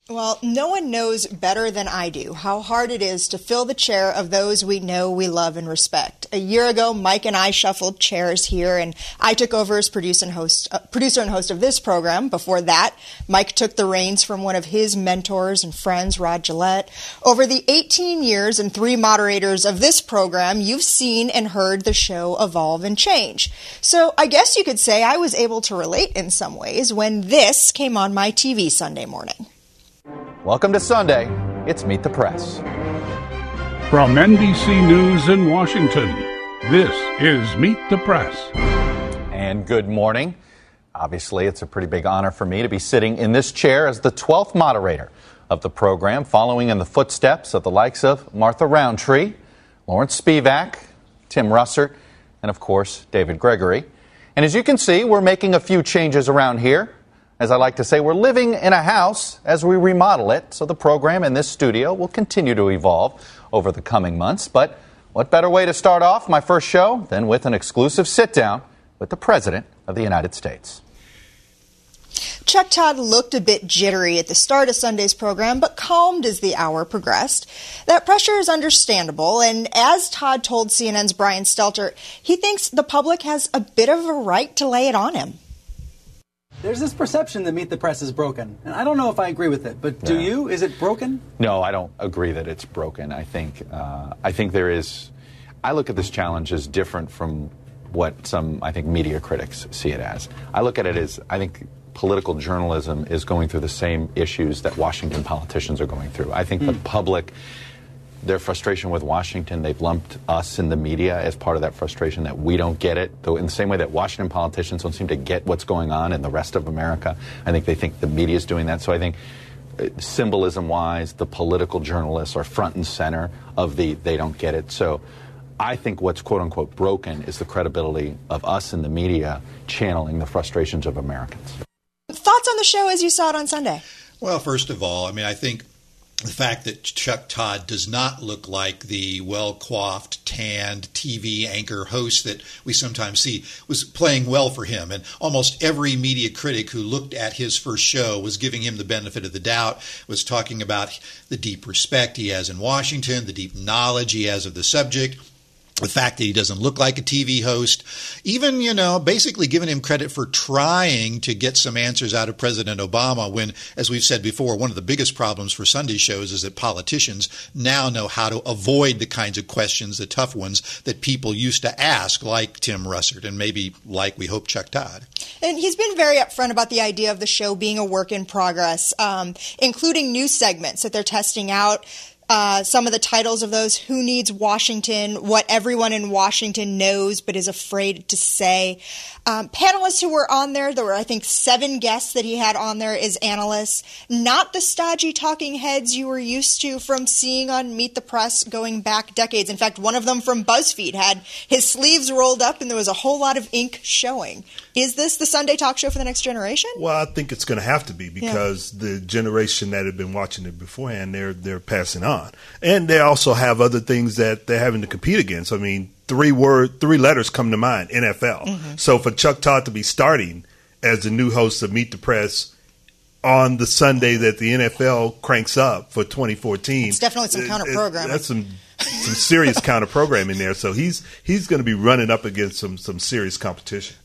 Well, no one knows better than I do how hard it is to fill the chair of those we know, we love, and respect. A year ago, Mike and I shuffled chairs here, and I took over as producer and host of this program. Before that, Mike took the reins from one of his mentors and friends, Rod Gillette. Over the 18 years and 3 moderators of this program, you've seen and heard the show evolve and change. So I guess you could say I was able to relate in some ways when this came on my TV Sunday morning. Welcome to Sunday. It's Meet the Press. From NBC News in Washington, this is Meet the Press. And good morning. Obviously, it's a pretty big honor for me to be sitting in this chair as the 12th moderator of the program, following in the footsteps of the likes of Martha Roundtree, Lawrence Spivak, Tim Russert, and of course, David Gregory. And as you can see, we're making a few changes around here. As I like to say, we're living in a house as we remodel it, so the program in this studio will continue to evolve over the coming months. But what better way to start off my first show than with an exclusive sit-down with the President of the United States. Chuck Todd looked a bit jittery at the start of Sunday's program, but calmed as the hour progressed. That pressure is understandable, and as Todd told CNN's Brian Stelter, he thinks the public has a bit of a right to lay it on him. There's this perception that Meet the Press is broken, and I don't know if I agree with it, but do you? Is it broken? No, I don't agree that it's broken. I think there is. I look at this challenge as different from what some, I think, media critics see it as. I look at it as, I think political journalism is going through the same issues that Washington politicians are going through. I think the public, their frustration with Washington, they've lumped us in the media as part of that frustration, that we don't get it. Though in the same way that Washington politicians don't seem to get what's going on in the rest of America, I think they think the media is doing that. So I think symbolism-wise, the political journalists are front and center of the they don't get it. So I think what's quote-unquote broken is the credibility of us in the media channeling the frustrations of Americans. Thoughts on the show as you saw it on Sunday? Well, first of all, I think the fact that Chuck Todd does not look like the well-coiffed, tanned TV anchor host that we sometimes see was playing well for him. And almost every media critic who looked at his first show was giving him the benefit of the doubt, was talking about the deep respect he has in Washington, the deep knowledge he has of the subject, the fact that he doesn't look like a TV host, even, basically giving him credit for trying to get some answers out of President Obama when, as we've said before, one of the biggest problems for Sunday shows is that politicians now know how to avoid the kinds of questions, the tough ones, that people used to ask, like Tim Russert and maybe like, we hope, Chuck Todd. And he's been very upfront about the idea of the show being a work in progress, including new segments that they're testing out. Some of the titles of those: Who Needs Washington, What Everyone in Washington Knows but is Afraid to Say. Panelists who were on there were, I think, 7 guests that he had on there as analysts. Not the stodgy talking heads you were used to from seeing on Meet the Press going back decades. In fact, one of them from BuzzFeed had his sleeves rolled up and there was a whole lot of ink showing. Is this the Sunday talk show for the next generation? Well, I think it's going to have to be because the generation that had been watching it beforehand, they're passing on. And they also have other things that they're having to compete against. I mean, 3 letters come to mind: NFL. Mm-hmm. So for Chuck Todd to be starting as the new host of Meet the Press on the Sunday that the NFL cranks up for 2014, it's definitely some counter-programming. That's some serious counter-programming there. So he's going to be running up against some serious competition.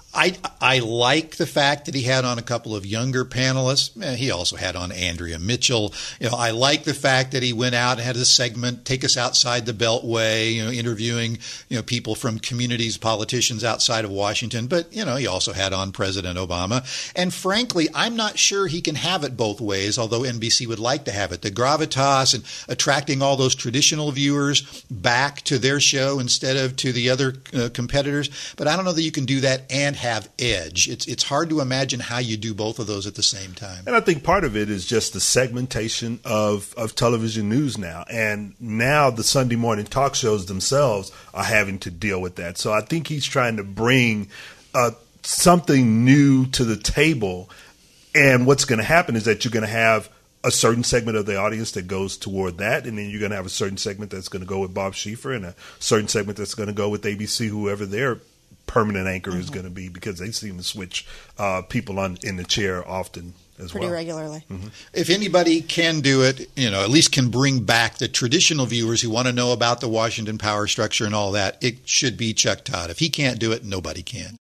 I like the fact that he had on a couple of younger panelists. He also had on Andrea Mitchell. I like the fact that he went out and had a segment, Take Us Outside the Beltway, interviewing, people from communities, politicians outside of Washington. But, he also had on President Obama. And frankly, I'm not sure he can have it both ways, although NBC would like to have it. The gravitas and attracting all those traditional viewers back to their show instead of to the other competitors. But I don't know that you can do that and have edge. It's hard to imagine how you do both of those at the same time. And I think part of it is just the segmentation of television news now. And now the Sunday morning talk shows themselves are having to deal with that. So I think he's trying to bring something new to the table. And what's going to happen is that you're going to have a certain segment of the audience that goes toward that, and then you're going to have a certain segment that's going to go with Bob Schieffer and a certain segment that's going to go with ABC, whoever their permanent anchor is going to be, because they seem to switch people in the chair often as pretty well. regularly. If anybody can do it, at least can bring back the traditional viewers who want to know about the Washington power structure and all that, it should be Chuck Todd. If he can't do it, nobody can.